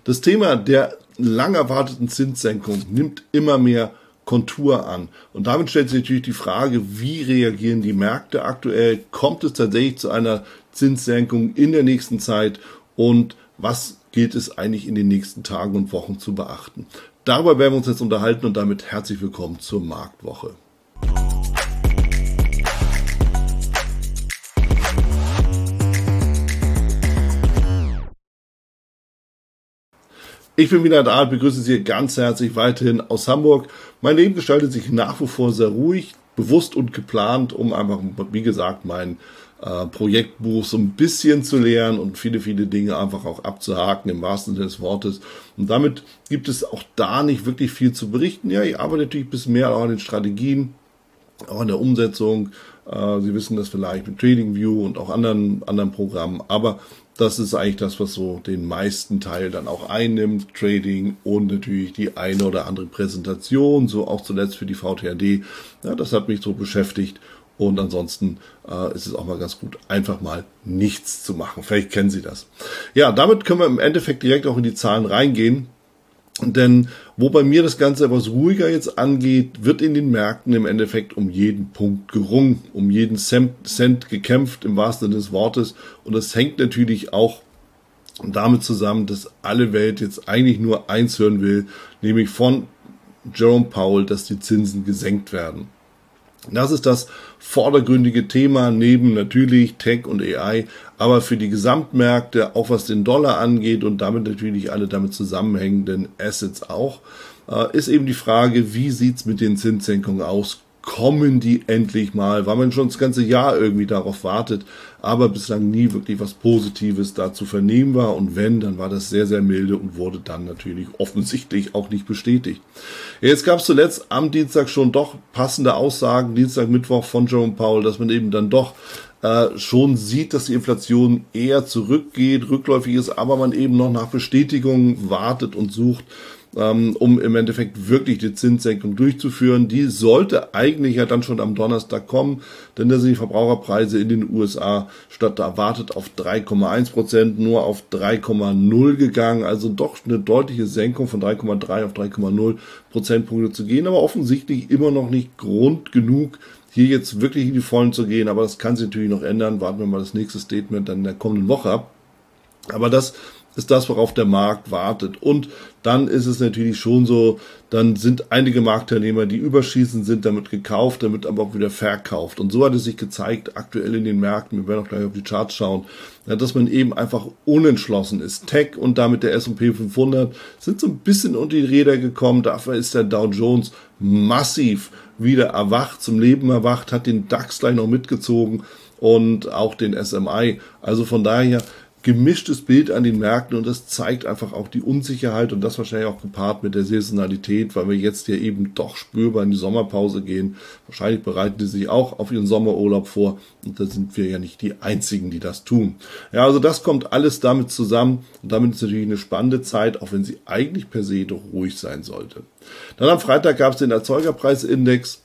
Das Thema der lang erwarteten Zinssenkung nimmt immer mehr Kontur an. Und damit stellt sich natürlich die Frage, wie reagieren die Märkte aktuell? Kommt es tatsächlich zu einer Zinssenkung in der nächsten Zeit? Und was gilt es eigentlich in den nächsten Tagen und Wochen zu beachten? Darüber werden wir uns jetzt unterhalten und damit herzlich willkommen zur Marktwoche. Ich bin wieder da und begrüße Sie ganz herzlich weiterhin aus Hamburg. Mein Leben gestaltet sich nach wie vor sehr ruhig, bewusst und geplant, um einfach, wie gesagt, mein Projektbuch so ein bisschen zu lernen und viele, viele Dinge einfach auch abzuhaken, im wahrsten Sinne des Wortes. Und damit gibt es auch da nicht wirklich viel zu berichten. Ja, ich arbeite natürlich ein bisschen mehr auch an den Strategien, auch an der Umsetzung. Sie wissen das vielleicht mit TradingView und auch anderen Programmen, aber das ist eigentlich das, was so den meisten Teil dann auch einnimmt, Trading und natürlich die eine oder andere Präsentation, so auch zuletzt für die VTRD. Ja, das hat mich so beschäftigt und ansonsten ist es auch mal ganz gut, einfach mal nichts zu machen. Vielleicht kennen Sie das. Ja, damit können wir im Endeffekt direkt auch in die Zahlen reingehen. Denn wo bei mir das Ganze etwas ruhiger jetzt angeht, wird in den Märkten im Endeffekt um jeden Punkt gerungen, um jeden Cent gekämpft, im wahrsten Sinne des Wortes. Und das hängt natürlich auch damit zusammen, dass alle Welt jetzt eigentlich nur eins hören will, nämlich von Jerome Powell, dass die Zinsen gesenkt werden. Das ist das vordergründige Thema, neben natürlich Tech und AI, aber für die Gesamtmärkte, auch was den Dollar angeht und damit natürlich alle damit zusammenhängenden Assets auch, ist eben die Frage, wie sieht's mit den Zinssenkungen aus? Kommen die endlich mal, weil man schon das ganze Jahr irgendwie darauf wartet, aber bislang nie wirklich was Positives dazu vernehmen war und wenn, dann war das sehr, sehr milde und wurde dann natürlich offensichtlich auch nicht bestätigt. Jetzt gab es zuletzt am Dienstag schon doch passende Aussagen, Dienstag, Mittwoch von Jerome Powell, dass man eben dann doch schon sieht, dass die Inflation eher zurückgeht, rückläufig ist, aber man eben noch nach Bestätigung wartet und sucht, um im Endeffekt wirklich die Zinssenkung durchzuführen. Die sollte eigentlich ja dann schon am Donnerstag kommen, denn da sind die Verbraucherpreise in den USA statt erwartet auf 3,1% nur auf 3,0 gegangen, also doch eine deutliche Senkung von 3,3 auf 3,0 Prozentpunkte zu gehen, aber offensichtlich immer noch nicht Grund genug, hier jetzt wirklich in die Vollen zu gehen, aber das kann sich natürlich noch ändern. Warten wir mal das nächste Statement dann in der kommenden Woche ab. Aber das ist das, worauf der Markt wartet. Und dann ist es natürlich schon so, dann sind einige Marktteilnehmer, die überschießen, sind damit gekauft, damit aber auch wieder verkauft. Und so hat es sich gezeigt, aktuell in den Märkten, wir werden auch gleich auf die Charts schauen, dass man eben einfach unentschlossen ist. Tech und damit der S&P 500 sind so ein bisschen unter die Räder gekommen. Dafür ist der Dow Jones massiv wieder erwacht, zum Leben erwacht, hat den DAX gleich noch mitgezogen und auch den SMI. Also von daher gemischtes Bild an den Märkten und das zeigt einfach auch die Unsicherheit und das wahrscheinlich auch gepaart mit der Saisonalität, weil wir jetzt ja eben doch spürbar in die Sommerpause gehen. Wahrscheinlich bereiten die sich auch auf ihren Sommerurlaub vor und da sind wir ja nicht die Einzigen, die das tun. Ja, also das kommt alles damit zusammen und damit ist natürlich eine spannende Zeit, auch wenn sie eigentlich per se doch ruhig sein sollte. Dann am Freitag gab es den Erzeugerpreisindex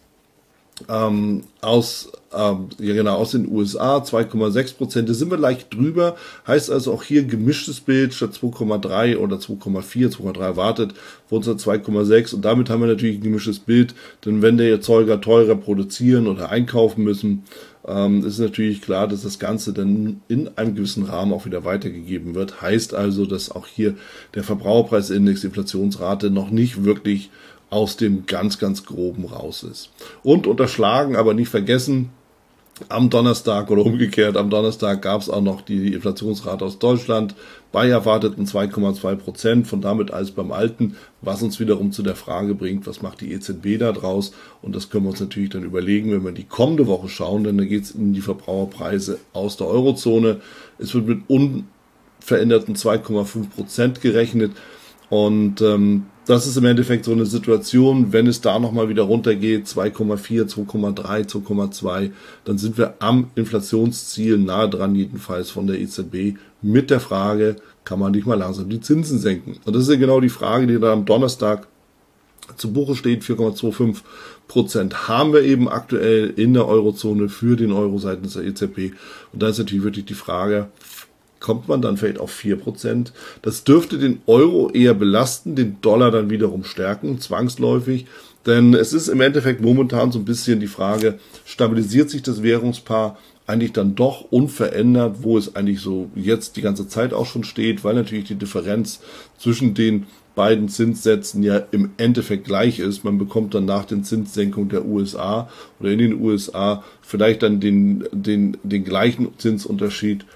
aus den USA, 2,6%, da sind wir leicht drüber, heißt also auch hier gemischtes Bild, statt 2,3 oder 2,4 erwartet, wurden es 2,6 und damit haben wir natürlich ein gemischtes Bild, denn wenn der Erzeuger teurer produzieren oder einkaufen müssen, ist natürlich klar, dass das Ganze dann in einem gewissen Rahmen auch wieder weitergegeben wird, heißt also, dass auch hier der Verbraucherpreisindex, die Inflationsrate noch nicht wirklich aus dem ganz, ganz Groben raus ist. Und unterschlagen, aber nicht vergessen, am Donnerstag oder umgekehrt, am Donnerstag gab es auch noch die Inflationsrate aus Deutschland bei erwarteten 2,2%, von damit alles beim Alten, was uns wiederum zu der Frage bringt, was macht die EZB da draus? Und das können wir uns natürlich dann überlegen, wenn wir die kommende Woche schauen, denn da geht es in die Verbraucherpreise aus der Eurozone. Es wird mit unveränderten 2,5% gerechnet und das ist im Endeffekt so eine Situation, wenn es da nochmal wieder runtergeht, 2,4, 2,3, 2,2, dann sind wir am Inflationsziel nahe dran, jedenfalls von der EZB, mit der Frage, kann man nicht mal langsam die Zinsen senken? Und das ist ja genau die Frage, die da am Donnerstag zu Buche steht, 4,25% haben wir eben aktuell in der Eurozone für den Euro seitens der EZB. Und da ist natürlich wirklich die Frage, kommt man dann vielleicht auf 4%. Das dürfte den Euro eher belasten, den Dollar dann wiederum stärken, zwangsläufig. Denn es ist im Endeffekt momentan so ein bisschen die Frage, stabilisiert sich das Währungspaar eigentlich dann doch unverändert, wo es eigentlich so jetzt die ganze Zeit auch schon steht, weil natürlich die Differenz zwischen den beiden Zinssätzen ja im Endeffekt gleich ist. Man bekommt dann nach den Zinssenkungen der USA oder in den USA vielleicht dann den gleichen Zinsunterschied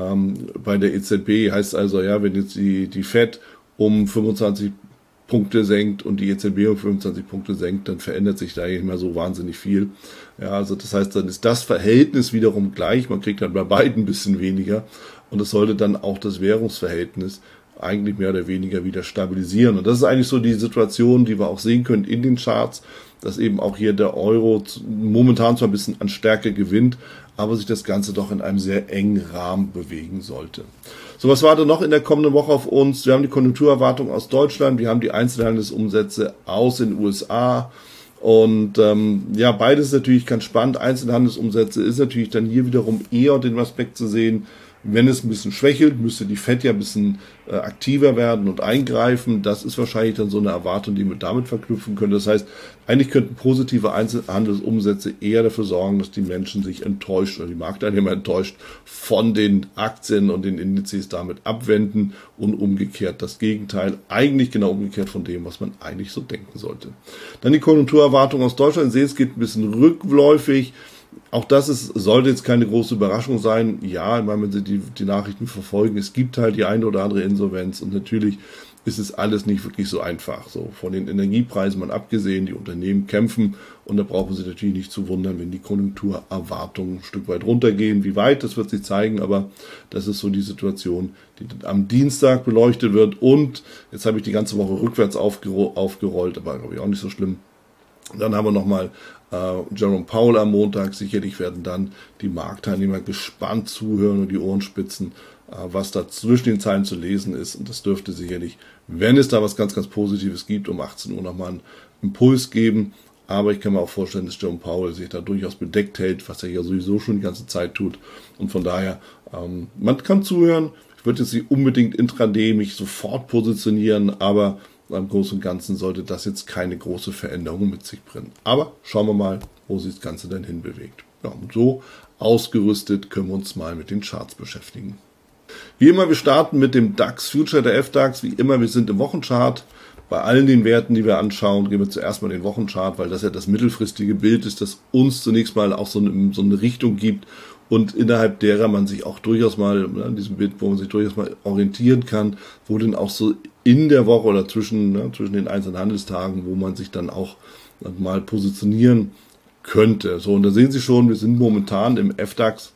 bei der EZB. Heißt also, ja, wenn jetzt die Fed um 25 Punkte senkt und die EZB um 25 Punkte senkt, dann verändert sich da nicht mehr so wahnsinnig viel. Ja, also das heißt, dann ist das Verhältnis wiederum gleich. Man kriegt dann bei beiden ein bisschen weniger und das sollte dann auch das Währungsverhältnis eigentlich mehr oder weniger wieder stabilisieren. Und das ist eigentlich so die Situation, die wir auch sehen können in den Charts, dass eben auch hier der Euro momentan zwar ein bisschen an Stärke gewinnt, aber sich das Ganze doch in einem sehr engen Rahmen bewegen sollte. So, was wartet noch in der kommenden Woche auf uns? Wir haben die Konjunkturerwartung aus Deutschland, wir haben die Einzelhandelsumsätze aus den USA und ja, beides ist natürlich ganz spannend. Einzelhandelsumsätze ist natürlich dann hier wiederum eher unter dem Aspekt zu sehen, wenn es ein bisschen schwächelt, müsste die Fed ja ein bisschen aktiver werden und eingreifen. Das ist wahrscheinlich dann so eine Erwartung, die wir damit verknüpfen können. Das heißt, eigentlich könnten positive Einzelhandelsumsätze eher dafür sorgen, dass die Menschen sich enttäuscht oder die Marktteilnehmer enttäuscht von den Aktien und den Indizes damit abwenden und umgekehrt das Gegenteil, eigentlich genau umgekehrt von dem, was man eigentlich so denken sollte. Dann die Konjunkturerwartung aus Deutschland. Ich sehe, es geht ein bisschen rückläufig. Auch das sollte jetzt keine große Überraschung sein. Ja, ich meine, wenn Sie die Nachrichten verfolgen, es gibt halt die eine oder andere Insolvenz und natürlich ist es alles nicht wirklich so einfach. So von den Energiepreisen mal abgesehen, die Unternehmen kämpfen und da brauchen Sie natürlich nicht zu wundern, wenn die Konjunkturerwartungen ein Stück weit runtergehen. Wie weit, das wird sich zeigen, aber das ist so die Situation, die am Dienstag beleuchtet wird und jetzt habe ich die ganze Woche rückwärts aufgerollt, aber glaube ich auch nicht so schlimm. Dann haben wir nochmal Jerome Powell am Montag. Sicherlich werden dann die Marktteilnehmer gespannt zuhören und die Ohren spitzen, was da zwischen den Zeilen zu lesen ist. Und das dürfte sicherlich, wenn es da was ganz, ganz Positives gibt, um 18 Uhr nochmal einen Impuls geben. Aber ich kann mir auch vorstellen, dass Jerome Powell sich da durchaus bedeckt hält, was er ja sowieso schon die ganze Zeit tut. Und von daher, man kann zuhören. Ich würde jetzt nicht unbedingt intraday mich sofort positionieren, aber im Großen und Ganzen sollte das jetzt keine große Veränderung mit sich bringen. Aber schauen wir mal, wo sich das Ganze denn hinbewegt. Ja, und so ausgerüstet können wir uns mal mit den Charts beschäftigen. Wie immer, wir starten mit dem DAX Future, der FDAX. Wie immer, wir sind im Wochenchart. Bei allen den Werten, die wir anschauen, gehen wir zuerst mal den Wochenchart, weil das ja das mittelfristige Bild ist, das uns zunächst mal auch so eine Richtung gibt und innerhalb derer man sich auch durchaus mal, in diesem Bild, wo man sich durchaus mal orientieren kann, wo denn auch so in der Woche oder zwischen den einzelnen Handelstagen, wo man sich dann auch mal positionieren könnte. So, und da sehen Sie schon, wir sind momentan im FDAX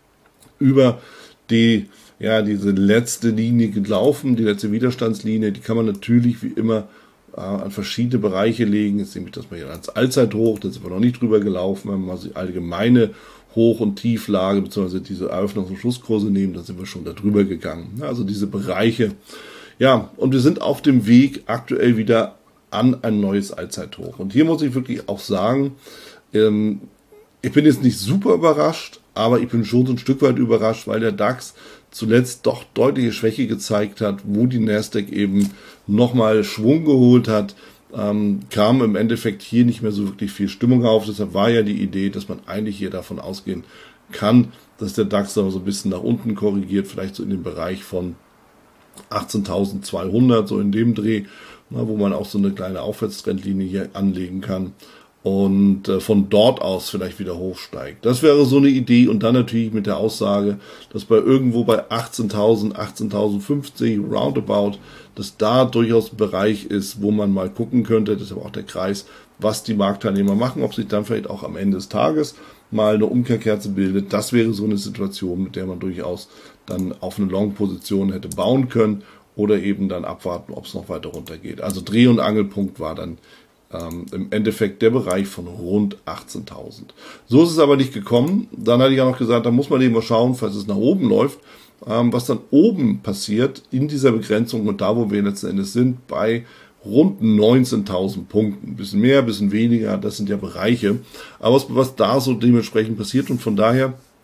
über diese letzte Linie gelaufen, die letzte Widerstandslinie, die kann man natürlich wie immer an verschiedene Bereiche legen. Jetzt nehme ich das mal hier als Allzeithoch, da sind wir noch nicht drüber gelaufen, wenn wir mal die allgemeine Hoch- und Tieflage bzw. diese Eröffnungs- und Schlusskurse nehmen, dann sind wir schon da drüber gegangen. Also diese Bereiche. Ja, und wir sind auf dem Weg aktuell wieder an ein neues Allzeithoch. Und hier muss ich wirklich auch sagen, ich bin jetzt nicht super überrascht, aber ich bin schon so ein Stück weit überrascht, weil der DAX zuletzt doch deutliche Schwäche gezeigt hat, wo die Nasdaq eben nochmal Schwung geholt hat, kam im Endeffekt hier nicht mehr so wirklich viel Stimmung auf. Deshalb war ja die Idee, dass man eigentlich hier davon ausgehen kann, dass der DAX aber so ein bisschen nach unten korrigiert, vielleicht so in den Bereich von 18.200, so in dem Dreh, wo man auch so eine kleine Aufwärtstrendlinie hier anlegen kann und von dort aus vielleicht wieder hochsteigt. Das wäre so eine Idee und dann natürlich mit der Aussage, dass bei irgendwo bei 18.000, 18.050 roundabout, dass da durchaus ein Bereich ist, wo man mal gucken könnte, das ist aber auch der Kreis, was die Marktteilnehmer machen, ob sich dann vielleicht auch am Ende des Tages mal eine Umkehrkerze bildet. Das wäre so eine Situation, mit der man durchaus dann auf eine Long-Position hätte bauen können oder eben dann abwarten, ob es noch weiter runter geht. Also Dreh- und Angelpunkt war dann im Endeffekt der Bereich von rund 18.000. So ist es aber nicht gekommen. Dann hatte ich ja noch gesagt, da muss man eben mal schauen, falls es nach oben läuft, was dann oben passiert in dieser Begrenzung und da, wo wir letzten Endes sind, bei rund 19.000 Punkten. Ein bisschen mehr, ein bisschen weniger, das sind ja Bereiche. Aber was da so dementsprechend passiert und von daher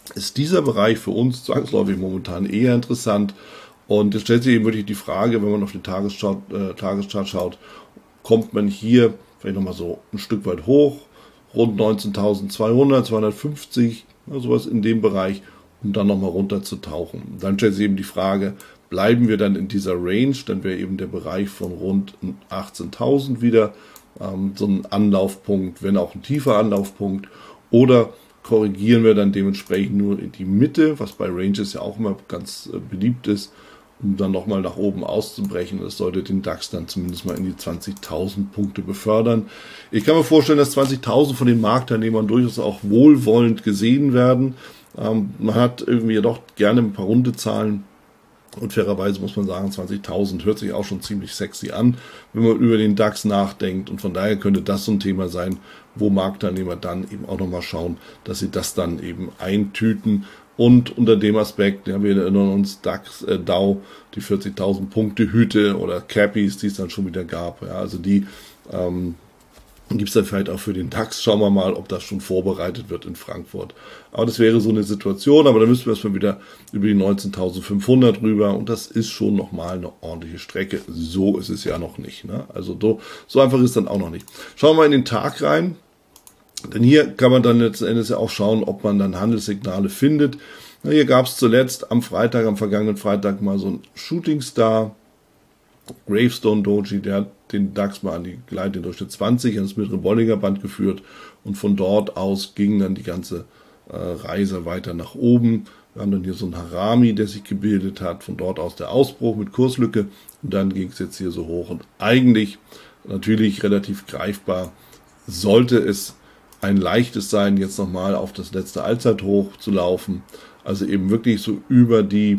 ist dieser Bereich für uns zwangsläufig momentan eher interessant. Und jetzt stellt sich eben wirklich die Frage, wenn man auf den Tageschart schaut, kommt man hier vielleicht nochmal so ein Stück weit hoch, rund 19.200, 250, sowas in dem Bereich, um dann nochmal runter zu tauchen. Dann stellt sich eben die Frage, bleiben wir dann in dieser Range, dann wäre eben der Bereich von rund 18.000 wieder so ein Anlaufpunkt, wenn auch ein tiefer Anlaufpunkt, oder korrigieren wir dann dementsprechend nur in die Mitte, was bei Ranges ja auch immer ganz beliebt ist, um dann nochmal nach oben auszubrechen. Das sollte den DAX dann zumindest mal in die 20.000 Punkte befördern. Ich kann mir vorstellen, dass 20.000 von den Marktteilnehmern durchaus auch wohlwollend gesehen werden. Man hat irgendwie ja doch gerne ein paar runde Zahlen. Und fairerweise muss man sagen, 20.000 hört sich auch schon ziemlich sexy an, wenn man über den DAX nachdenkt. Und von daher könnte das so ein Thema sein, wo Marktteilnehmer dann eben auch nochmal schauen, dass sie das dann eben eintüten. Und unter dem Aspekt, ja, wir erinnern uns, DAX, Dow, die 40.000 Punkte Hüte oder Cappies, die es dann schon wieder gab. Ja, also die gibt es dann vielleicht auch für den DAX. Schauen wir mal, ob das schon vorbereitet wird in Frankfurt. Aber das wäre so eine Situation, aber da müssen wir erstmal wieder über die 19.500 rüber und das ist schon nochmal eine ordentliche Strecke. So ist es ja noch nicht. Ne? Also so einfach ist es dann auch noch nicht. Schauen wir mal in den Tag rein. Denn hier kann man dann letzten Endes ja auch schauen, ob man dann Handelssignale findet. Na, hier gab es zuletzt am vergangenen Freitag mal so ein Shooting Star. Gravestone Doji, der hat den DAX mal an die Gleitlinie Durchschnitt 20, an das mittlere Bollinger Band geführt und von dort aus ging dann die ganze Reise weiter nach oben. Wir haben dann hier so einen Harami, der sich gebildet hat, von dort aus der Ausbruch mit Kurslücke und dann ging es jetzt hier so hoch und eigentlich natürlich relativ greifbar sollte es ein leichtes sein, jetzt nochmal auf das letzte Allzeithoch zu laufen, also eben wirklich so über die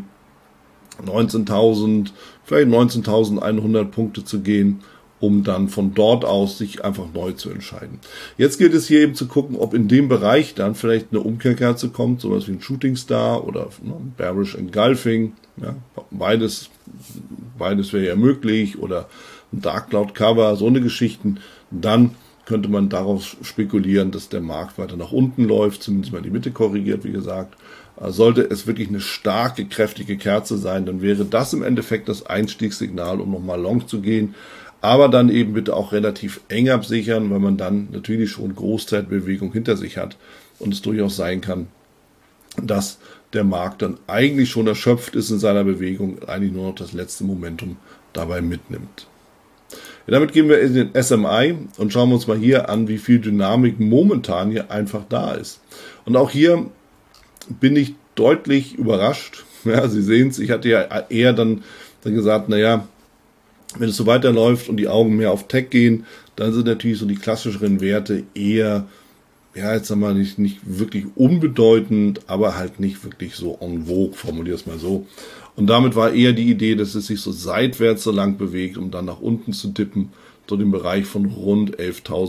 19.000, vielleicht 19.100 Punkte zu gehen, um dann von dort aus sich einfach neu zu entscheiden. Jetzt gilt es hier eben zu gucken, ob in dem Bereich dann vielleicht eine Umkehrkerze kommt, sowas wie ein Shooting Star oder Bearish Engulfing, ja, beides wäre ja möglich, oder ein Dark Cloud Cover, so eine Geschichten, dann könnte man darauf spekulieren, dass der Markt weiter nach unten läuft, zumindest mal die Mitte korrigiert, wie gesagt. Sollte es wirklich eine starke, kräftige Kerze sein, dann wäre das im Endeffekt das Einstiegssignal, um nochmal long zu gehen. Aber dann eben bitte auch relativ eng absichern, weil man dann natürlich schon Großzeitbewegung hinter sich hat und es durchaus sein kann, dass der Markt dann eigentlich schon erschöpft ist in seiner Bewegung, eigentlich nur noch das letzte Momentum dabei mitnimmt. Ja, damit gehen wir in den SMI und schauen wir uns mal hier an, wie viel Dynamik momentan hier einfach da ist. Und auch hier bin ich deutlich überrascht. Ja, Sie sehen es, ich hatte ja eher dann gesagt, naja, wenn es so weiterläuft und die Augen mehr auf Tech gehen, dann sind natürlich so die klassischeren Werte eher, ja, jetzt sagen wir nicht wirklich unbedeutend, aber halt nicht wirklich so en vogue, formuliere es mal so. Und damit war eher die Idee, dass es sich so seitwärts so lang bewegt, um dann nach unten zu dippen, so den Bereich von rund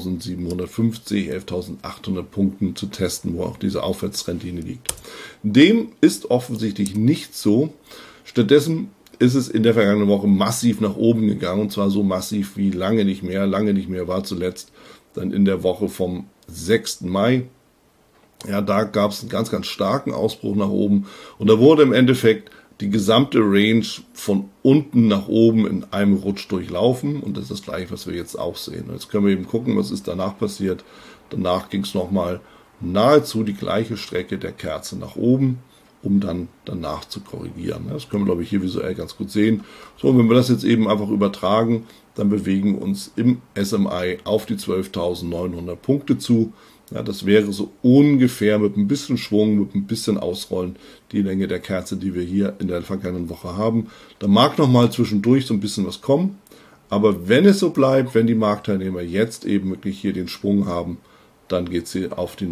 11.750, 11.800 Punkten zu testen, wo auch diese Aufwärtstrendlinie liegt. Dem ist offensichtlich nicht so. Stattdessen ist es in der vergangenen Woche massiv nach oben gegangen, und zwar so massiv wie lange nicht mehr. Lange nicht mehr war zuletzt dann in der Woche vom 6. Mai. Ja, da gab es einen ganz, ganz starken Ausbruch nach oben und da wurde im Endeffekt die gesamte Range von unten nach oben in einem Rutsch durchlaufen und das ist das gleiche, was wir jetzt auch sehen. Jetzt können wir eben gucken, was ist danach passiert. Danach ging es nochmal nahezu die gleiche Strecke der Kerze nach oben, um dann danach zu korrigieren. Das können wir, glaube ich, hier visuell ganz gut sehen. So, wenn wir das jetzt eben einfach übertragen, dann bewegen wir uns im SMI auf die 12.900 Punkte zu. Ja, das wäre so ungefähr mit ein bisschen Schwung, mit ein bisschen Ausrollen die Länge der Kerze, die wir hier in der vergangenen Woche haben. Da mag noch mal zwischendurch so ein bisschen was kommen, aber wenn es so bleibt, wenn die Marktteilnehmer jetzt eben wirklich hier den Schwung haben, dann geht sie auf die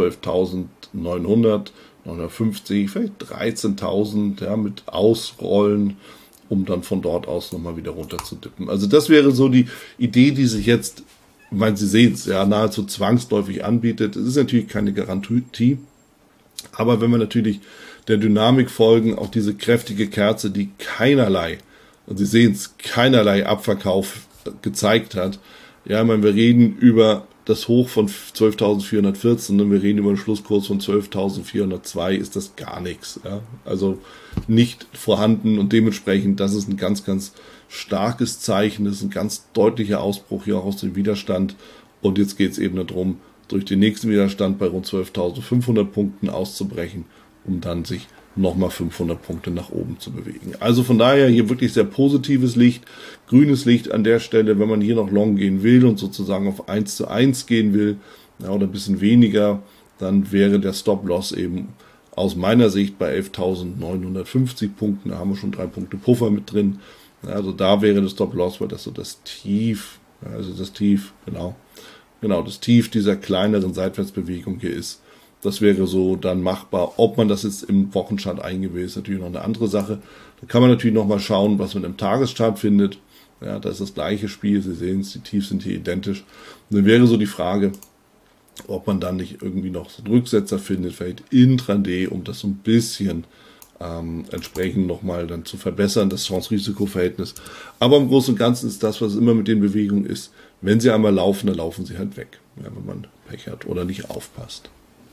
12.900, 950, vielleicht 13.000, ja, mit Ausrollen, um dann von dort aus nochmal wieder runter zu dippen. Also das wäre so die Idee, die sich jetzt, ich meine, Sie sehen es, ja, nahezu zwangsläufig anbietet. Es ist natürlich keine Garantie, aber wenn wir natürlich der Dynamik folgen, auch diese kräftige Kerze, die keinerlei, und Sie sehen es, keinerlei Abverkauf gezeigt hat. Ja, ich meine, wir reden über das Hoch von 12.414, wir reden über einen Schlusskurs von 12.402, ist das gar nichts. Ja? Also nicht vorhanden und dementsprechend, das ist ein ganz, ganz starkes Zeichen, das ist ein ganz deutlicher Ausbruch hier auch aus dem Widerstand. Und jetzt geht es eben darum, durch den nächsten Widerstand bei rund 12.500 Punkten auszubrechen, um dann sich nochmal 500 Punkte nach oben zu bewegen. Also von daher hier wirklich sehr positives Licht, grünes Licht an der Stelle, wenn man hier noch long gehen will und sozusagen auf 1:1 gehen will, ja, oder ein bisschen weniger, dann wäre der Stop-Loss eben aus meiner Sicht bei 11.950 Punkten, da haben wir schon 3 Punkte Puffer mit drin, also da wäre der Stop-Loss, weil das so das Tief, also das Tief, genau, das Tief dieser kleineren Seitwärtsbewegung hier ist. Das wäre so dann machbar. Ob man das jetzt im Wochenchart eingewählt, ist natürlich noch eine andere Sache. Da kann man natürlich noch mal schauen, was man im Tageschart findet. Ja, da ist das gleiche Spiel. Sie sehen es, die Tiefs sind hier identisch. Und dann wäre so die Frage, ob man dann nicht irgendwie noch so einen Rücksetzer findet, vielleicht intraday, um das so ein bisschen entsprechend nochmal dann zu verbessern, das Chance-Risiko-Verhältnis. Aber im Großen und Ganzen ist das, was immer mit den Bewegungen ist, wenn sie einmal laufen, dann laufen sie halt weg, ja, wenn man Pech hat oder nicht aufpasst.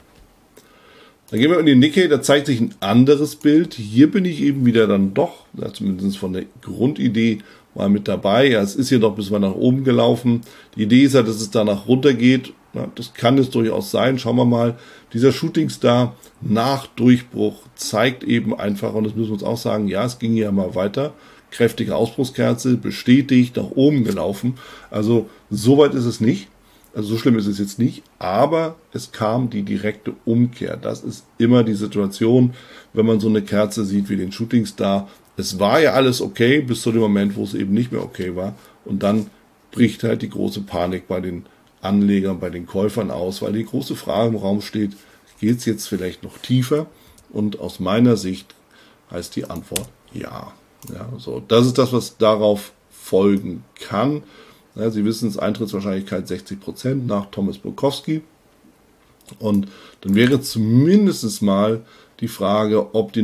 Dann gehen wir in den Nikkei, da zeigt sich ein anderes Bild. Hier bin ich eben wieder dann doch, ja, zumindest von der Grundidee, mal mit dabei. Ja, es ist hier noch bis mal nach oben gelaufen. Die Idee ist ja, dass es danach runter geht. Ja, das kann es durchaus sein. Schauen wir mal. Dieser Shooting Star nach Durchbruch zeigt eben einfach, und das müssen wir uns auch sagen, ja, es ging ja mal weiter. Kräftige Ausbruchskerze, bestätigt, nach oben gelaufen. Also so weit ist es nicht. Also so schlimm ist es jetzt nicht, aber es kam die direkte Umkehr. Das ist immer die Situation, wenn man so eine Kerze sieht wie den Shooting Star. Es war ja alles okay, bis zu dem Moment, wo es eben nicht mehr okay war. Und dann bricht halt die große Panik bei den Anlegern, bei den Käufern aus, weil die große Frage im Raum steht, geht es jetzt vielleicht noch tiefer? Und aus meiner Sicht heißt die Antwort ja. Ja, so, das ist das, was darauf folgen kann. Ja, Sie wissen es, Eintrittswahrscheinlichkeit 60% nach Thomas Bukowski. Und dann wäre zumindest mal die Frage, ob die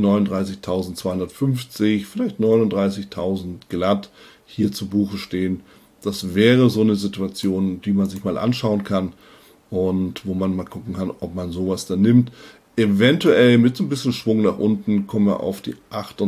39.250, vielleicht 39.000 glatt hier zu Buche stehen. Das wäre so eine Situation, die man sich mal anschauen kann und wo man mal gucken kann, ob man sowas dann nimmt. Eventuell mit so ein bisschen Schwung nach unten kommen wir auf die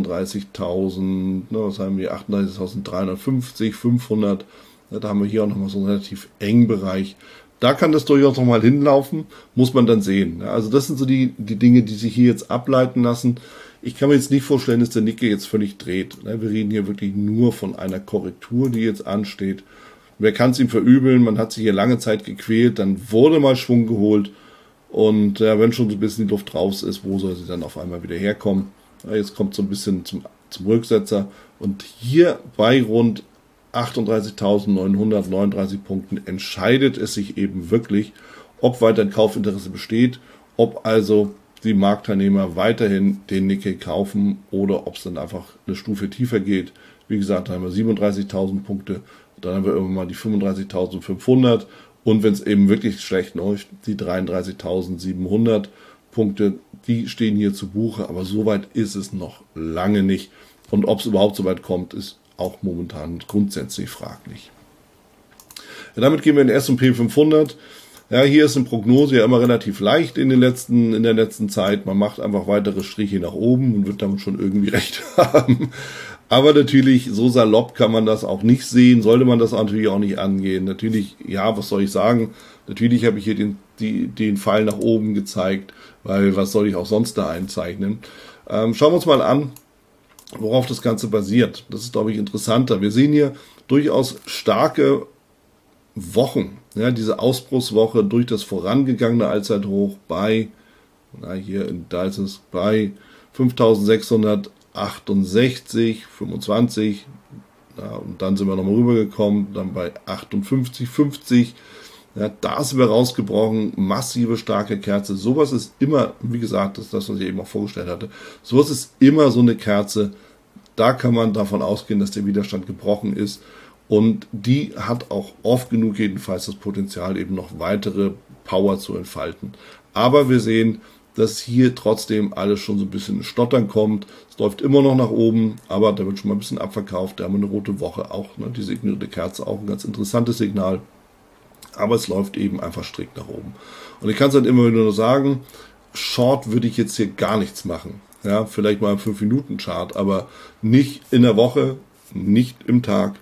38.000, was haben wir, 38.350, 500. Da haben wir hier auch nochmal so einen relativ engen Bereich. Da kann das durchaus nochmal hinlaufen, muss man dann sehen. Also das sind so die Dinge, die sich hier jetzt ableiten lassen. Ich kann mir jetzt nicht vorstellen, dass der Nikkei jetzt völlig dreht. Wir reden hier wirklich nur von einer Korrektur, die jetzt ansteht. Wer kann es ihm verübeln? Man hat sich hier lange Zeit gequält, dann wurde mal Schwung geholt. Und wenn schon so ein bisschen die Luft raus ist, wo soll sie dann auf einmal wieder herkommen? Jetzt kommt so ein bisschen zum Rücksetzer. Und hier bei rund 38.939 Punkten entscheidet es sich eben wirklich, ob weiter ein Kaufinteresse besteht, ob also die Marktteilnehmer weiterhin den Nikkei kaufen oder ob es dann einfach eine Stufe tiefer geht. Wie gesagt, da haben wir 37.000 Punkte, dann haben wir irgendwann mal die 35.500 und wenn es eben wirklich schlecht läuft, die 33.700 Punkte, die stehen hier zu Buche, aber so weit ist es noch lange nicht. Und ob es überhaupt so weit kommt, ist auch momentan grundsätzlich fraglich. Ja, damit gehen wir in den S&P 500. Ja, hier ist eine Prognose ja immer relativ leicht in der letzten Zeit. Man macht einfach weitere Striche nach oben und wird damit schon irgendwie recht haben. Aber natürlich, so salopp kann man das auch nicht sehen, sollte man das natürlich auch nicht angehen. Natürlich, ja, was soll ich sagen? Natürlich habe ich hier den Pfeil nach oben gezeigt, weil was soll ich auch sonst da einzeichnen? Schauen wir uns mal an, worauf das Ganze basiert. Das ist, glaube ich, interessanter. Wir sehen hier durchaus starke Wochen. Ja, diese Ausbruchswoche durch das vorangegangene Allzeithoch bei, da ist es bei 5.668, 25. Ja, und dann sind wir nochmal rübergekommen, dann bei 58,50. Ja, da sind wir rausgebrochen, massive, starke Kerze. Sowas ist immer, wie gesagt, das ist das, was ich eben auch vorgestellt hatte, sowas ist immer so eine Kerze, da kann man davon ausgehen, dass der Widerstand gebrochen ist und die hat auch oft genug jedenfalls das Potenzial, eben noch weitere Power zu entfalten. Aber wir sehen, dass hier trotzdem alles schon so ein bisschen in Stottern kommt. Es läuft immer noch nach oben, aber da wird schon mal ein bisschen abverkauft. Da haben wir eine rote Woche auch, ne, die signierte Kerze, auch ein ganz interessantes Signal. aber es läuft eben einfach strikt nach oben. Und ich kann es halt immer wieder nur sagen, Short würde ich jetzt hier gar nichts machen. Ja, vielleicht mal einen 5-Minuten-Chart, aber nicht in der Woche, nicht im Tag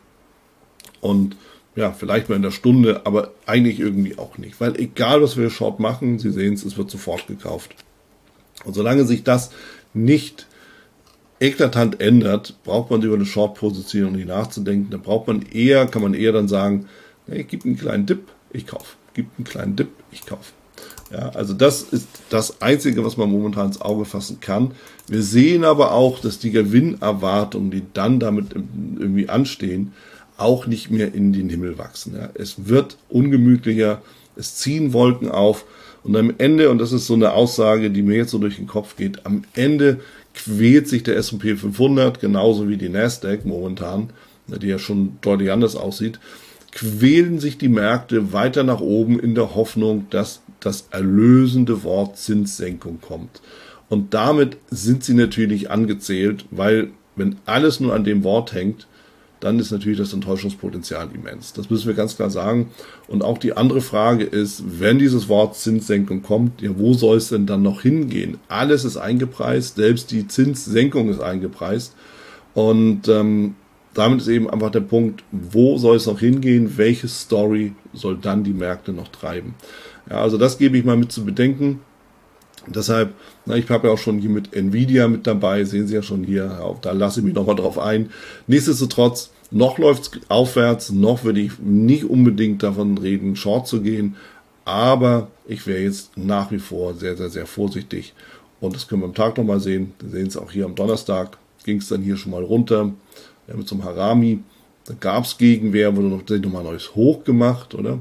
und ja, vielleicht mal in der Stunde, aber eigentlich irgendwie auch nicht. Weil egal, was wir Short machen, Sie sehen es wird sofort gekauft. Und solange sich das nicht eklatant ändert, braucht man über eine Short-Position nicht nachzudenken. Dann kann man eher dann sagen, hey, gib einen kleinen Dip, ich kaufe. Gib einen kleinen Dip, ich kaufe. Ja, also das ist das Einzige, was man momentan ins Auge fassen kann. Wir sehen aber auch, dass die Gewinnerwartungen, die dann damit irgendwie anstehen, auch nicht mehr in den Himmel wachsen. Ja. Es wird ungemütlicher, es ziehen Wolken auf und am Ende, und das ist so eine Aussage, die mir jetzt so durch den Kopf geht, am Ende quält sich der S&P 500, genauso wie die Nasdaq momentan, die ja schon deutlich anders aussieht, quälen sich die Märkte weiter nach oben in der Hoffnung, dass das erlösende Wort Zinssenkung kommt. Und damit sind sie natürlich angezählt, weil wenn alles nur an dem Wort hängt, dann ist natürlich das Enttäuschungspotenzial immens. Das müssen wir ganz klar sagen. Und auch die andere Frage ist, wenn dieses Wort Zinssenkung kommt, ja, wo soll es denn dann noch hingehen? Alles ist eingepreist, selbst die Zinssenkung ist eingepreist. Und damit ist eben einfach der Punkt, wo soll es noch hingehen? Welche Story soll dann die Märkte noch treiben? Ja, also das gebe ich mal mit zu bedenken. Deshalb, ich habe ja auch schon hier mit Nvidia mit dabei, sehen Sie ja schon hier, da lasse ich mich nochmal drauf ein. Nichtsdestotrotz, noch läuft es aufwärts, noch würde ich nicht unbedingt davon reden, Short zu gehen, aber ich wäre jetzt nach wie vor sehr, sehr, sehr vorsichtig und das können wir am Tag nochmal sehen. Wir sehen es auch hier am Donnerstag, ging es dann hier schon mal runter, mit so einem Harami, da gab es Gegenwehr, wurde nochmal ein neues Hoch gemacht, oder?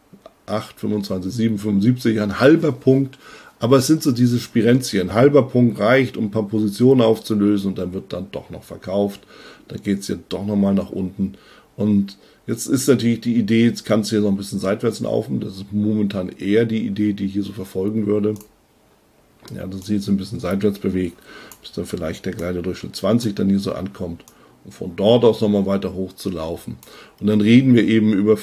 8, 25, 7, 75, ein halber Punkt. Aber es sind so diese Spirenzchen. Ein halber Punkt reicht, um ein paar Positionen aufzulösen und dann wird dann doch noch verkauft. Dann geht es hier doch nochmal nach unten. Und jetzt ist natürlich die Idee, jetzt kann es hier noch ein bisschen seitwärts laufen. Das ist momentan eher die Idee, die ich hier so verfolgen würde. Ja, dass sich jetzt ein bisschen seitwärts bewegt, bis dann vielleicht der kleine Durchschnitt 20 dann hier so ankommt. Und von dort aus nochmal weiter hoch zu laufen. Und dann reden wir eben über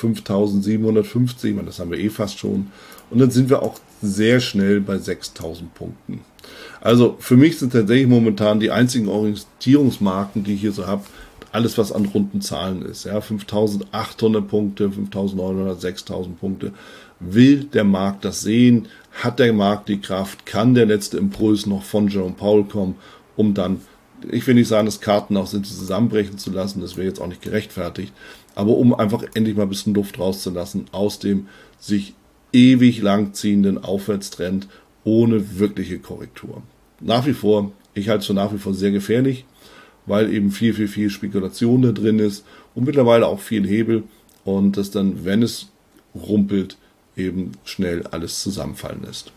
5.750, ich meine, das haben wir eh fast schon. Und dann sind wir auch sehr schnell bei 6.000 Punkten. Also für mich sind tatsächlich momentan die einzigen Orientierungsmarken, die ich hier so habe, alles was an runden Zahlen ist. Ja, 5.800 Punkte, 5.900, 6.000 Punkte. Will der Markt das sehen? Hat der Markt die Kraft? Kann der letzte Impuls noch von Jerome Powell kommen, um dann, ich will nicht sagen, dass Karten auch sind, zusammenbrechen zu lassen, das wäre jetzt auch nicht gerechtfertigt, aber um einfach endlich mal ein bisschen Luft rauszulassen aus dem sich ewig lang ziehenden Aufwärtstrend ohne wirkliche Korrektur. Nach wie vor, ich halte es für nach wie vor sehr gefährlich, weil eben viel Spekulation da drin ist und mittlerweile auch viel Hebel und das dann, wenn es rumpelt, eben schnell alles zusammenfallen lässt.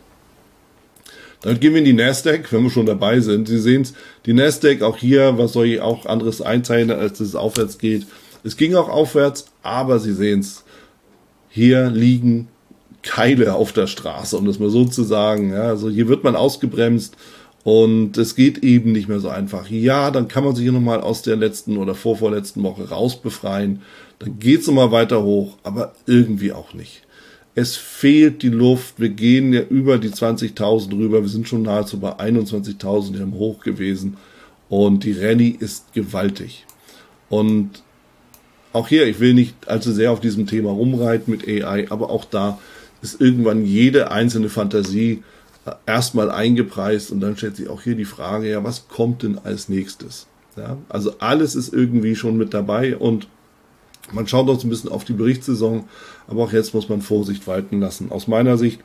Damit gehen wir in die Nasdaq, wenn wir schon dabei sind. Sie sehen es, die Nasdaq auch hier, was soll ich auch anderes einzeichnen, als dass es aufwärts geht. Es ging auch aufwärts, aber Sie sehen es, hier liegen Keile auf der Straße, um das mal so zu sagen. Ja, also hier wird man ausgebremst und es geht eben nicht mehr so einfach. Ja, dann kann man sich hier nochmal aus der letzten oder vorvorletzten Woche rausbefreien. Dann geht es nochmal weiter hoch, aber irgendwie auch nicht. Es fehlt die Luft. Wir gehen ja über die 20.000 rüber. Wir sind schon nahezu bei 21.000 im Hoch gewesen. Und die Rallye ist gewaltig. Und auch hier, ich will nicht allzu sehr auf diesem Thema rumreiten mit AI, aber auch da ist irgendwann jede einzelne Fantasie erstmal eingepreist. Und dann stellt sich auch hier die Frage, ja, was kommt denn als nächstes? Ja, also alles ist irgendwie schon mit dabei und man schaut auch so ein bisschen auf die Berichtssaison, aber auch jetzt muss man Vorsicht walten lassen. Aus meiner Sicht,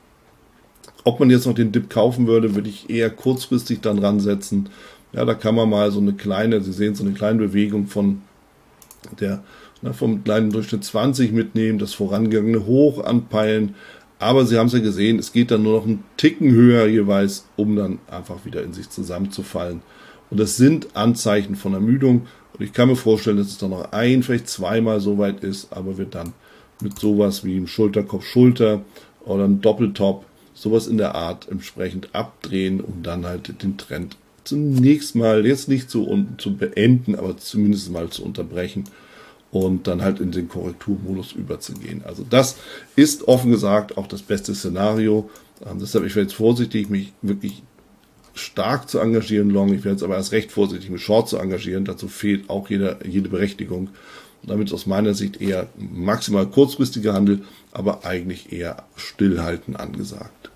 ob man jetzt noch den Dip kaufen würde, würde ich eher kurzfristig dann ransetzen. Ja, da kann man mal so eine kleine, Sie sehen so eine kleine Bewegung von vom kleinen Durchschnitt 20 mitnehmen, das vorangegangene Hoch anpeilen. Aber Sie haben es ja gesehen, es geht dann nur noch einen Ticken höher jeweils, um dann einfach wieder in sich zusammenzufallen. Und das sind Anzeichen von Ermüdung. Und ich kann mir vorstellen, dass es dann noch vielleicht zweimal so weit ist, aber wir dann mit sowas wie im Schulterkopf-Schulter oder ein Doppeltop, sowas in der Art entsprechend abdrehen, um dann halt den Trend zunächst mal, jetzt nicht zu beenden, aber zumindest mal zu unterbrechen. und dann halt in den Korrekturmodus überzugehen. Also das ist offen gesagt auch das beste Szenario. Deshalb, ich werde jetzt vorsichtig, mich wirklich stark zu engagieren, Long. Ich werde jetzt aber erst recht vorsichtig, mich Short zu engagieren. Dazu fehlt auch jede Berechtigung. Und damit ist aus meiner Sicht eher maximal kurzfristiger Handel, aber eigentlich eher Stillhalten angesagt.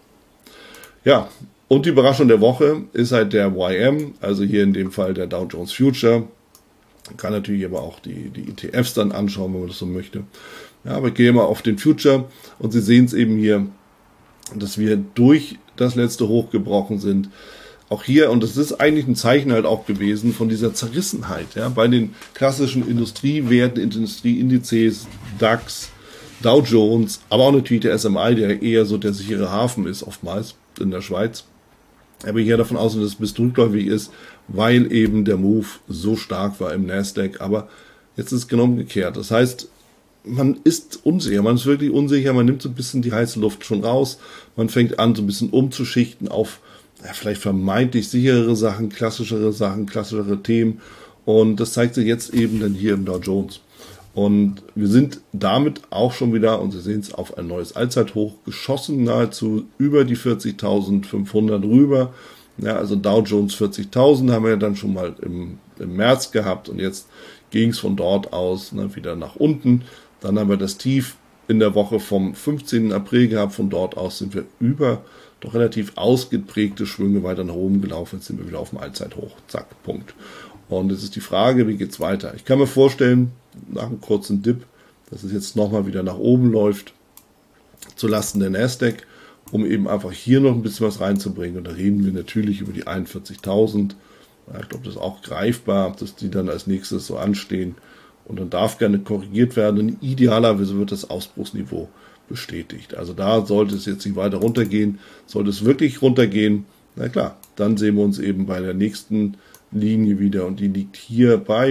Ja, und die Überraschung der Woche ist halt der YM, also hier in dem Fall der Dow Jones Future. Man kann natürlich aber auch die ETFs dann anschauen, wenn man das so möchte. Ja, aber ich gehe mal auf den Future und Sie sehen es eben hier, dass wir durch das letzte Hoch gebrochen sind. Auch hier, und das ist eigentlich ein Zeichen halt auch gewesen von dieser Zerrissenheit, ja, bei den klassischen Industriewerten, Industrieindizes, DAX, Dow Jones, aber auch natürlich der SMI, der eher so der sichere Hafen ist, oftmals in der Schweiz. Aber ich gehe davon aus, dass es ein bisschen rückläufig ist, weil eben der Move so stark war im Nasdaq. Aber jetzt ist es genau umgekehrt. Das heißt, man ist unsicher, man ist wirklich unsicher, man nimmt so ein bisschen die heiße Luft schon raus, man fängt an, so ein bisschen umzuschichten auf vielleicht vermeintlich sicherere Sachen, klassischere Themen. Und das zeigt sich jetzt eben dann hier im Dow Jones. Und wir sind damit auch schon wieder, und Sie sehen es, auf ein neues Allzeithoch geschossen, nahezu über die 40.500 rüber. Ja, also Dow Jones 40.000 haben wir ja dann schon mal im März gehabt und jetzt ging es von dort aus wieder nach unten. Dann haben wir das Tief in der Woche vom 15. April gehabt. Von dort aus sind wir über doch relativ ausgeprägte Schwünge weiter nach oben gelaufen. Jetzt sind wir wieder auf dem Allzeithoch. Zack, Punkt. Und jetzt ist die Frage, wie geht's weiter? Ich kann mir vorstellen, nach einem kurzen Dip, dass es jetzt nochmal wieder nach oben läuft, zulasten der Nasdaq, um eben einfach hier noch ein bisschen was reinzubringen. Und da reden wir natürlich über die 41.000. Ja, ich glaube, das ist auch greifbar, dass die dann als nächstes so anstehen. Und dann darf gerne korrigiert werden. Und idealerweise wird das Ausbruchsniveau bestätigt. Also da sollte es jetzt nicht weiter runtergehen. Sollte es wirklich runtergehen, na klar, dann sehen wir uns eben bei der nächsten Linie wieder. Und die liegt hier bei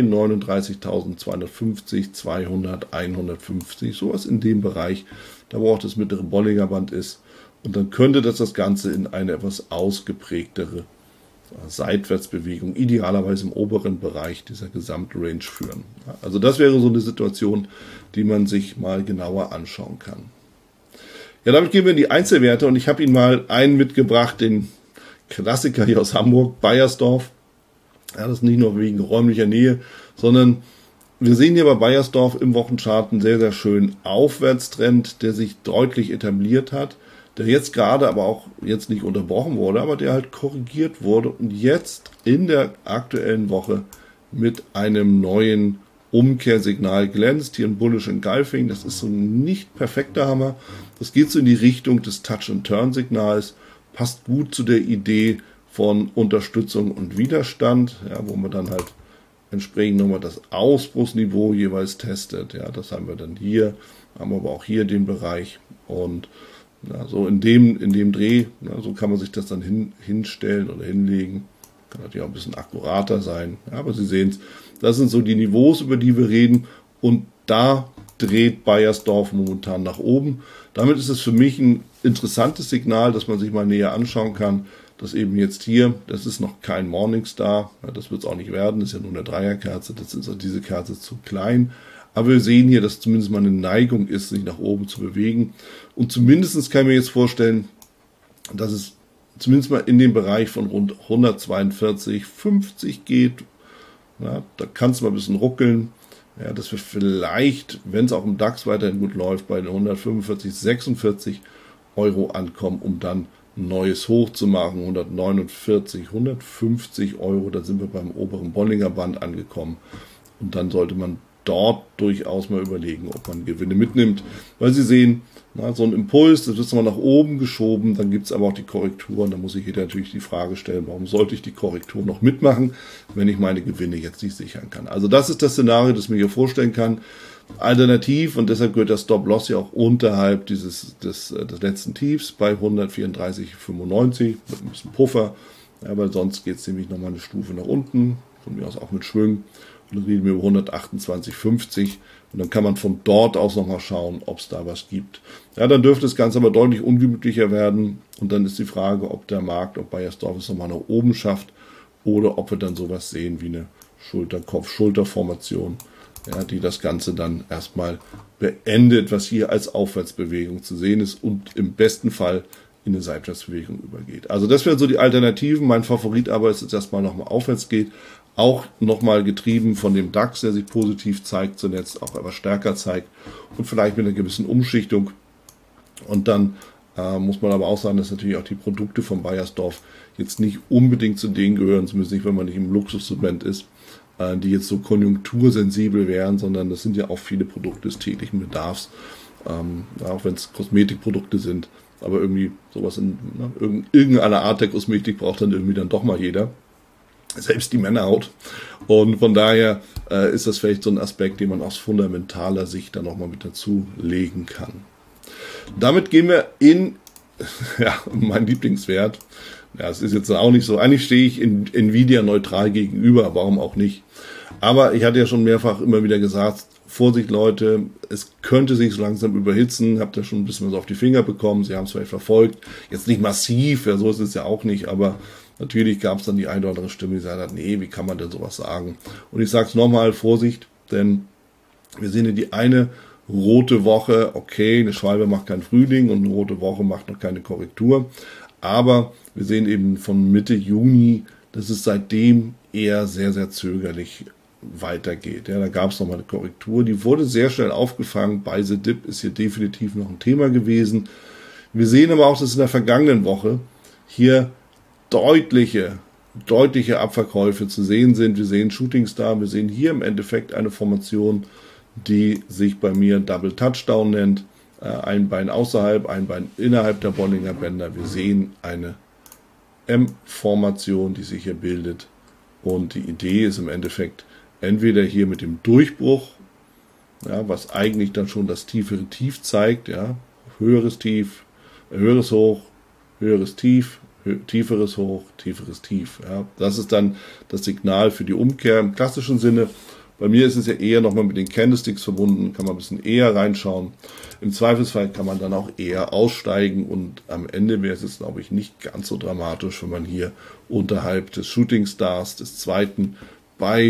39.250, 200, 150, sowas in dem Bereich, da wo auch das mittlere Bollinger Band ist. Und dann könnte das Ganze in eine etwas ausgeprägtere Seitwärtsbewegung, idealerweise im oberen Bereich dieser Gesamtrange führen. Also das wäre so eine Situation, die man sich mal genauer anschauen kann. Ja, damit gehen wir in die Einzelwerte und ich habe Ihnen mal einen mitgebracht, den Klassiker hier aus Hamburg, Baiersdorf. Ja, das ist nicht nur wegen räumlicher Nähe, sondern wir sehen hier bei Baiersdorf im Wochenchart einen sehr, sehr schönen Aufwärtstrend, der sich deutlich etabliert hat, der jetzt gerade aber auch jetzt nicht unterbrochen wurde, aber der halt korrigiert wurde und jetzt in der aktuellen Woche mit einem neuen Umkehrsignal glänzt. Hier ein Bullish Engulfing, das ist so ein nicht perfekter Hammer. Das geht so in die Richtung des Touch-and-Turn-Signals, passt gut zu der Idee von Unterstützung und Widerstand, ja, wo man dann halt entsprechend nochmal das Ausbruchsniveau jeweils testet. Ja, das haben wir dann hier, haben wir aber auch hier den Bereich und ja, so in dem Dreh, ja, so kann man sich das dann hinstellen oder hinlegen. Kann natürlich auch ein bisschen akkurater sein, ja, aber Sie sehen es, das sind so die Niveaus, über die wir reden und da dreht Baiersdorf momentan nach oben. Damit ist es für mich ein interessantes Signal, das man sich mal näher anschauen kann, dass eben jetzt hier, das ist noch kein Morningstar, ja, das wird es auch nicht werden, das ist ja nur eine Dreierkerze, das ist also diese Kerze zu klein. Aber wir sehen hier, dass zumindest mal eine Neigung ist, sich nach oben zu bewegen. Und zumindest kann ich mir jetzt vorstellen, dass es zumindest mal in den Bereich von rund 142,50 geht. Ja, da kann es mal ein bisschen ruckeln. Ja, dass wir vielleicht, wenn es auch im DAX weiterhin gut läuft, bei den 145,46 Euro ankommen, um dann ein neues Hoch zu machen. 149, 150 Euro, da sind wir beim oberen Bollinger Band angekommen. Und dann sollte man dort durchaus mal überlegen, ob man Gewinne mitnimmt, weil Sie sehen, so ein Impuls, das wird mal nach oben geschoben, dann gibt es aber auch die Korrekturen, da muss sich jeder natürlich die Frage stellen, warum sollte ich die Korrektur noch mitmachen, wenn ich meine Gewinne jetzt nicht sichern kann. Also das ist das Szenario, das ich mir hier vorstellen kann. Alternativ, und deshalb gehört der Stop-Loss ja auch unterhalb des letzten Tiefs bei 134,95 mit ein bisschen Puffer, ja, weil sonst geht es nämlich nochmal eine Stufe nach unten, von mir aus auch mit Schwüngen. Und dann reden wir über 128,50 und dann kann man von dort aus nochmal schauen, ob es da was gibt. Ja, dann dürfte das Ganze aber deutlich ungemütlicher werden und dann ist die Frage, ob der Markt, ob Baiersdorf es nochmal nach oben schafft oder ob wir dann sowas sehen wie eine Schulter-Kopf-Schulter-Formation ja, die das Ganze dann erstmal beendet, was hier als Aufwärtsbewegung zu sehen ist und im besten Fall in eine Seitwärtsbewegung übergeht. Also das wären so die Alternativen. Mein Favorit aber ist, dass erstmal nochmal aufwärts geht. Auch nochmal getrieben von dem DAX, der sich positiv zeigt, zuletzt auch etwas stärker zeigt und vielleicht mit einer gewissen Umschichtung. Und dann muss man aber auch sagen, dass natürlich auch die Produkte von Beiersdorf jetzt nicht unbedingt zu denen gehören, zumindest nicht, wenn man nicht im Luxussegment ist, die jetzt so konjunktursensibel wären, sondern das sind ja auch viele Produkte des täglichen Bedarfs, auch wenn es Kosmetikprodukte sind, aber irgendwie sowas in irgendeiner Art der Kosmetik braucht dann irgendwie dann doch mal jeder, selbst die Männerhaut. Und von daher ist das vielleicht so ein Aspekt, den man aus fundamentaler Sicht dann nochmal mit dazu legen kann. Damit gehen wir in meinen Lieblingswert. Ja, es ist jetzt auch nicht so. Eigentlich stehe ich in Nvidia neutral gegenüber, warum auch nicht. Aber ich hatte ja schon mehrfach immer wieder gesagt, Vorsicht Leute, es könnte sich so langsam überhitzen. Habt ihr schon ein bisschen was auf die Finger bekommen, Sie haben es vielleicht verfolgt. Jetzt nicht massiv, ja, so ist es ja auch nicht, aber natürlich gab es dann die eine oder andere Stimme, die gesagt hat, nee, wie kann man denn sowas sagen? Und ich sage es nochmal, Vorsicht, denn wir sehen ja die eine rote Woche, okay, eine Schwalbe macht keinen Frühling und eine rote Woche macht noch keine Korrektur. Aber wir sehen eben von Mitte Juni, dass es seitdem eher sehr, sehr zögerlich weitergeht. Ja, da gab es nochmal eine Korrektur, die wurde sehr schnell aufgefangen. Buy the Dip ist hier definitiv noch ein Thema gewesen. Wir sehen aber auch, dass in der vergangenen Woche hier deutliche Abverkäufe zu sehen sind. Wir sehen Shooting Star, wir sehen hier im Endeffekt eine Formation, die sich bei mir Double Touchdown nennt. Ein Bein außerhalb, ein Bein innerhalb der Bollinger Bänder. Wir sehen eine M-Formation, die sich hier bildet. Und die Idee ist im Endeffekt entweder hier mit dem Durchbruch, ja, was eigentlich dann schon das tiefere Tief zeigt, ja, höheres Tief, höheres Hoch, höheres Tief, tieferes Hoch, tieferes Tief. Ja. Das ist dann das Signal für die Umkehr im klassischen Sinne. Bei mir ist es ja eher nochmal mit den Candlesticks verbunden, kann man ein bisschen eher reinschauen. Im Zweifelsfall kann man dann auch eher aussteigen und am Ende wäre es jetzt, glaube ich, nicht ganz so dramatisch, wenn man hier unterhalb des Shooting Stars, des zweiten, bei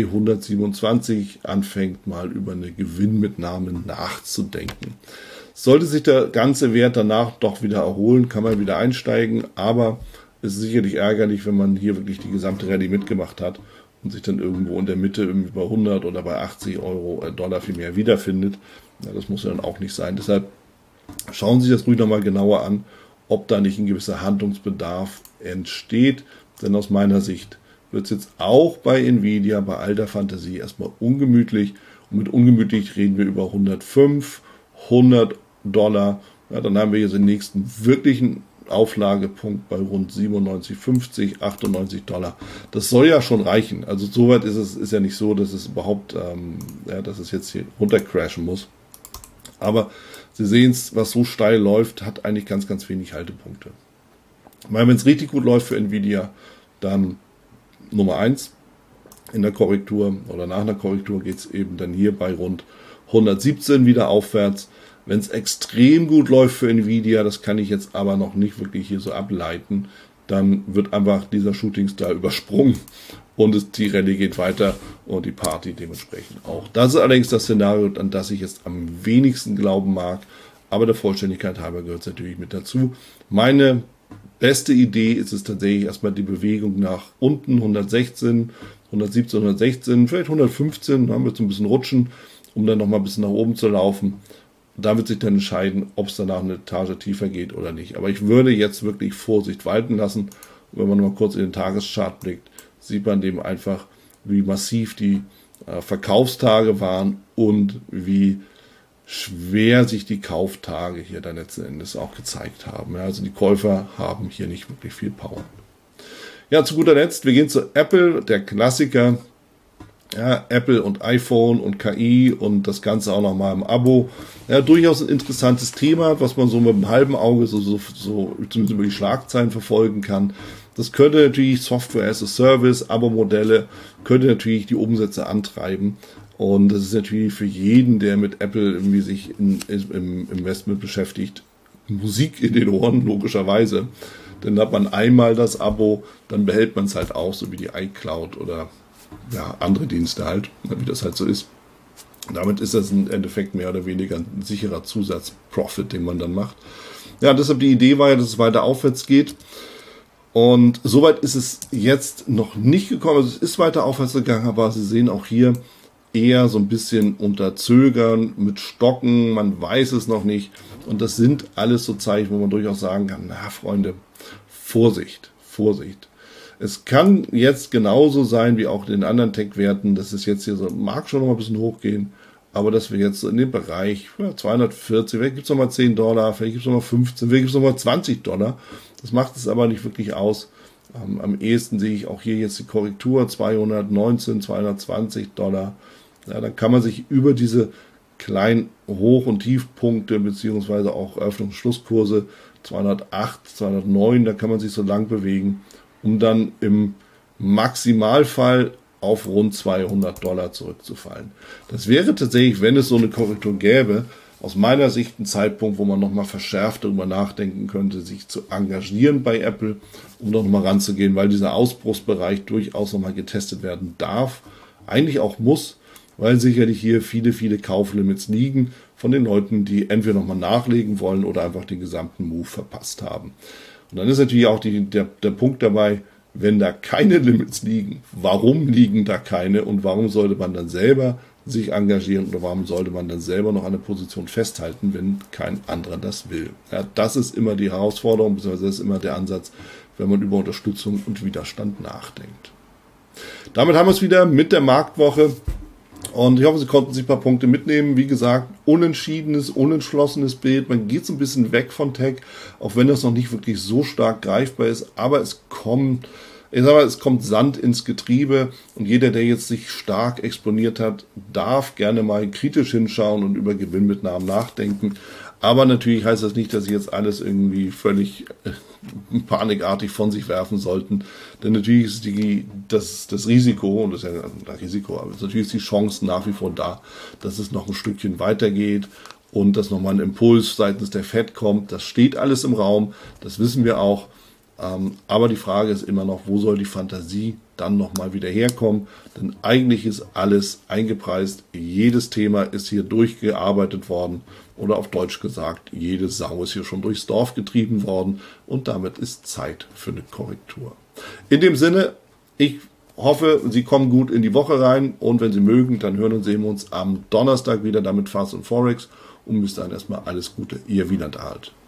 127 anfängt, mal über eine Gewinnmitnahme nachzudenken. Sollte sich der ganze Wert danach doch wieder erholen, kann man wieder einsteigen, aber es ist sicherlich ärgerlich, wenn man hier wirklich die gesamte Rallye mitgemacht hat und sich dann irgendwo in der Mitte irgendwie bei 100 oder bei 80 Dollar viel mehr wiederfindet. Ja, das muss ja dann auch nicht sein. Deshalb schauen Sie sich das ruhig nochmal genauer an, ob da nicht ein gewisser Handlungsbedarf entsteht. Denn aus meiner Sicht wird es jetzt auch bei Nvidia, bei all der Fantasie erstmal ungemütlich. Und mit ungemütlich reden wir über 105, 100 Dollar. Ja, dann haben wir jetzt den nächsten wirklichen Auflagepunkt bei rund 97,50, 98 Dollar. Das soll ja schon reichen. Also soweit ist ja nicht so, dass es überhaupt, dass es jetzt hier runtercrashen muss. Aber Sie sehen es, was so steil läuft, hat eigentlich ganz, ganz wenig Haltepunkte. Wenn es richtig gut läuft für Nvidia, dann Nummer 1 in der Korrektur oder nach einer Korrektur geht es eben dann hier bei rund 117 wieder aufwärts. Wenn es extrem gut läuft für Nvidia, das kann ich jetzt aber noch nicht wirklich hier so ableiten, dann wird einfach dieser Shooting Star übersprungen und die Rallye geht weiter und die Party dementsprechend auch. Das ist allerdings das Szenario, an das ich jetzt am wenigsten glauben mag, aber der Vollständigkeit halber gehört es natürlich mit dazu. Meine beste Idee ist es tatsächlich erstmal die Bewegung nach unten, 116, 117, 116, vielleicht 115, dann haben wir jetzt ein bisschen rutschen, um dann nochmal ein bisschen nach oben zu laufen. Da wird sich dann entscheiden, ob es danach eine Etage tiefer geht oder nicht. Aber ich würde jetzt wirklich Vorsicht walten lassen. Und wenn man mal kurz in den Tageschart blickt, sieht man dem einfach, wie massiv die Verkaufstage waren und wie schwer sich die Kauftage hier dann letzten Endes auch gezeigt haben. Ja, also die Käufer haben hier nicht wirklich viel Power. Ja, zu guter Letzt, wir gehen zu Apple, der Klassiker. Ja, Apple und iPhone und KI und das Ganze auch nochmal im Abo. Ja, durchaus ein interessantes Thema, was man so mit einem halben Auge so zumindest über die Schlagzeilen verfolgen kann. Das könnte natürlich Software as a Service, Abo-Modelle, könnte natürlich die Umsätze antreiben. Und das ist natürlich für jeden, der mit Apple irgendwie sich im Investment beschäftigt, Musik in den Ohren, logischerweise. Denn hat man einmal das Abo, dann behält man es halt auch, so wie die iCloud oder ja, andere Dienste halt, wie das halt so ist. Damit ist das im Endeffekt mehr oder weniger ein sicherer Zusatzprofit, den man dann macht. Ja, deshalb die Idee war ja, dass es weiter aufwärts geht. Und soweit ist es jetzt noch nicht gekommen. Also es ist weiter aufwärts gegangen, aber Sie sehen auch hier eher so ein bisschen unter Zögern, mit Stocken, man weiß es noch nicht. Und das sind alles so Zeichen, wo man durchaus sagen kann, na Freunde, Vorsicht, Vorsicht. Es kann jetzt genauso sein wie auch in den anderen Tech-Werten, dass es jetzt hier so, mag schon noch mal ein bisschen hochgehen, aber dass wir jetzt in dem Bereich 240, vielleicht gibt es nochmal $10, vielleicht gibt es nochmal 15, vielleicht gibt es nochmal $20. Das macht es aber nicht wirklich aus. Am ehesten sehe ich auch hier jetzt die Korrektur, $219, $220. Ja, dann kann man sich über diese kleinen Hoch- und Tiefpunkte beziehungsweise auch Eröffnungsschlusskurse 208, 209, da kann man sich so lang bewegen, um dann im Maximalfall auf rund $200 zurückzufallen. Das wäre tatsächlich, wenn es so eine Korrektur gäbe, aus meiner Sicht ein Zeitpunkt, wo man nochmal verschärft darüber nachdenken könnte, sich zu engagieren bei Apple, um noch mal ranzugehen, weil dieser Ausbruchsbereich durchaus nochmal getestet werden darf, eigentlich auch muss, weil sicherlich hier viele, viele Kauflimits liegen von den Leuten, die entweder nochmal nachlegen wollen oder einfach den gesamten Move verpasst haben. Und dann ist natürlich auch der Punkt dabei, wenn da keine Limits liegen, warum liegen da keine und warum sollte man dann selber sich engagieren oder warum sollte man dann selber noch an der Position festhalten, wenn kein anderer das will. Ja, das ist immer die Herausforderung, beziehungsweise das ist immer der Ansatz, wenn man über Unterstützung und Widerstand nachdenkt. Damit haben wir es wieder mit der Marktwoche. Und ich hoffe, Sie konnten sich ein paar Punkte mitnehmen. Wie gesagt, unentschiedenes, unentschlossenes Bild. Man geht so ein bisschen weg von Tech, auch wenn das noch nicht wirklich so stark greifbar ist. Aber es kommt Sand ins Getriebe. Und jeder, der jetzt sich stark exponiert hat, darf gerne mal kritisch hinschauen und über Gewinnmitnahmen nachdenken. Aber natürlich heißt das nicht, dass Sie jetzt alles irgendwie völlig panikartig von sich werfen sollten. Denn natürlich ist das Risiko, und das ist ja ein Risiko, aber natürlich ist die Chance nach wie vor da, dass es noch ein Stückchen weitergeht und dass nochmal ein Impuls seitens der Fed kommt. Das steht alles im Raum, das wissen wir auch. Aber die Frage ist immer noch, wo soll die Fantasie dann nochmal wieder herkommen? Denn eigentlich ist alles eingepreist. Jedes Thema ist hier durchgearbeitet worden. Oder auf Deutsch gesagt, jede Sau ist hier schon durchs Dorf getrieben worden. Und damit ist Zeit für eine Korrektur. In dem Sinne, ich hoffe, Sie kommen gut in die Woche rein. Und wenn Sie mögen, dann hören und sehen wir uns am Donnerstag wieder damit Fast und Forex. Und bis dahin erstmal alles Gute. Ihr Wieland Alt.